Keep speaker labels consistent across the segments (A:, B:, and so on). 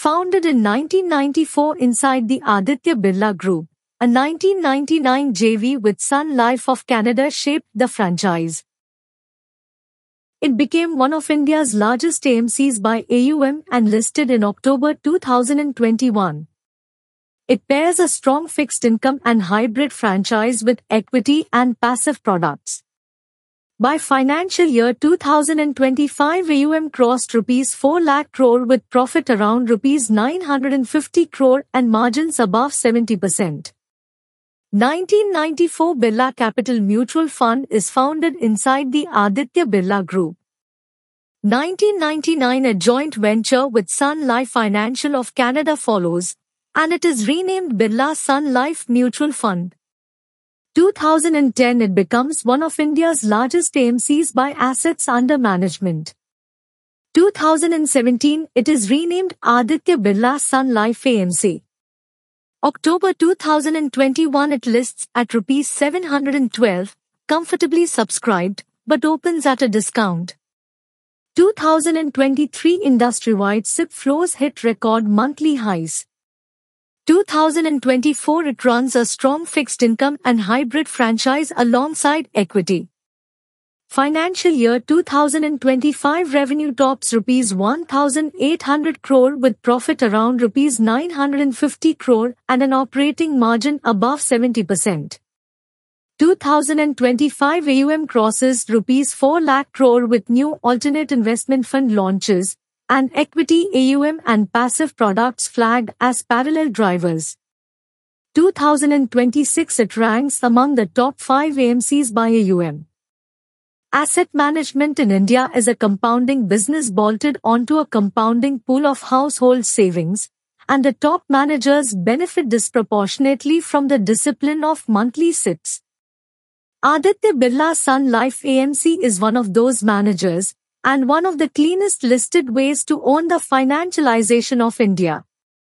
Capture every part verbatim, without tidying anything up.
A: Founded in nineteen ninety-four inside the Aditya Birla Group, a nineteen ninety-nine J V with Sun Life of Canada shaped the franchise. It became one of India's largest A M Cs by A U M and listed in October two thousand twenty-one. It pairs a strong fixed income and hybrid franchise with equity and passive products. By financial year two thousand twenty-five, A U M crossed rupees four lakh crore with profit around rupees nine hundred fifty crore and margins above seventy percent. nineteen ninety-four Birla Capital Mutual Fund is founded inside the Aditya Birla Group. nineteen ninety-nine, a joint venture with Sun Life Financial of Canada follows, and it is renamed Birla Sun Life Mutual Fund. two thousand ten, it becomes one of India's largest A M Cs by assets under management. two thousand seventeen, it is renamed Aditya Birla Sun Life A M C. October two thousand twenty-one, it lists at rupees seven hundred twelve, comfortably subscribed, but opens at a discount. two thousand twenty-three, industry-wide S I P flows hit record monthly highs. two thousand twenty-four, it runs a strong fixed income and hybrid franchise alongside equity. Financial year two thousand twenty-five revenue tops rupees one thousand eight hundred crore with profit around rupees nine hundred fifty crore and an operating margin above seventy percent. two thousand twenty-five, A U M crosses rupees four lakh crore with new alternate investment fund launches, and equity A U M and passive products flagged as parallel drivers. two thousand twenty-six, it ranks among the top five A M Cs by A U M. Asset management in India is a compounding business bolted onto a compounding pool of household savings, and the top managers benefit disproportionately from the discipline of monthly S I Ps. Aditya Birla Sun Life A M C is one of those managers, and one of the cleanest listed ways to own the financialization of India.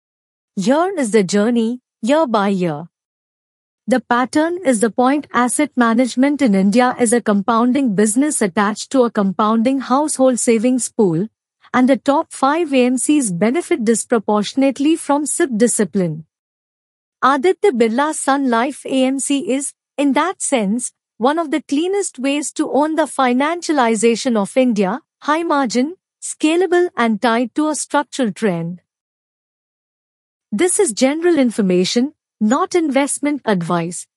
A: Here is the journey, year by year. The pattern is the point: asset management in India is a compounding business attached to a compounding household savings pool, and the top five A M Cs benefit disproportionately from S I P discipline. Aditya Birla Sun Life A M C is, in that sense, one of the cleanest ways to own the financialization of India, high margin, scalable and tied to a structural trend. This is general information, not investment advice.